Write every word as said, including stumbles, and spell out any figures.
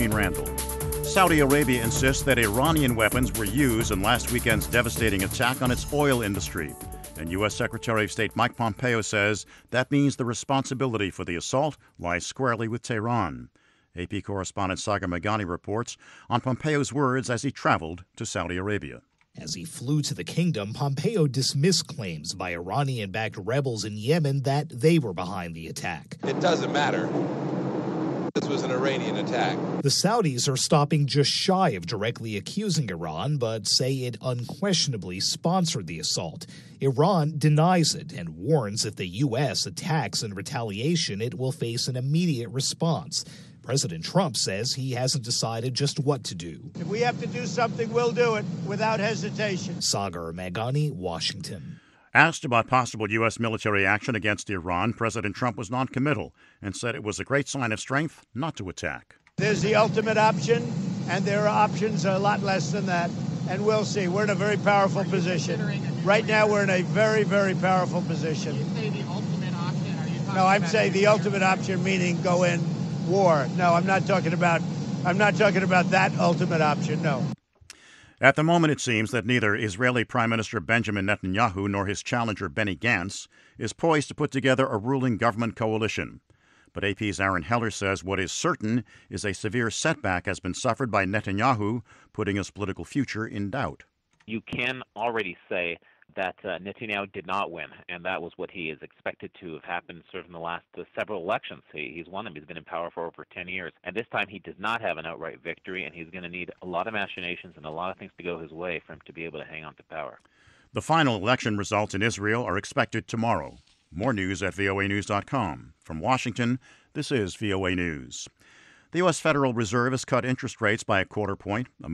Randall. Saudi Arabia insists that Iranian weapons were used in last weekend's devastating attack on its oil industry. And U S. Secretary of State Mike Pompeo says that means the responsibility for the assault lies squarely with Tehran. A P correspondent Sagar Meghani reports on Pompeo's words as he traveled to Saudi Arabia. As he flew to the kingdom, Pompeo dismissed claims by Iranian-backed rebels in Yemen that they were behind the attack. It doesn't matter. This was an Iranian attack. The Saudis are stopping just shy of directly accusing Iran, but say it unquestionably sponsored the assault. Iran denies it and warns if the U S attacks in retaliation, it will face an immediate response. President Trump says he hasn't decided just what to do. If we have to do something, we'll do it without hesitation. Sagar Meghani, Washington. Asked about possible U S military action against Iran, President Trump was noncommittal and said it was a great sign of strength not to attack. There's the ultimate option, and there are options a lot less than that, and we'll see. We're in a very powerful position. Right now, we're in a very, very powerful position. You say the ultimate option? Are you talking no, I'm about saying the ultimate option, meaning go in war. No, I'm not talking about. I'm not talking about that ultimate option. No. At the moment, it seems that neither Israeli Prime Minister Benjamin Netanyahu nor his challenger Benny Gantz is poised to put together a ruling government coalition. But A P's Aaron Heller says what is certain is a severe setback has been suffered by Netanyahu, putting his political future in doubt. You can already say that uh, Netanyahu did not win, and that was what he is expected to have happened sort of in the last uh, several elections. He, he's won them. He's been in power for over ten years, and this time he does not have an outright victory, and he's going to need a lot of machinations and a lot of things to go his way for him to be able to hang on to power. The final election results in Israel are expected tomorrow. More news at V O A news dot com. From Washington, this is V O A News. The U S. Federal Reserve has cut interest rates by a quarter point, a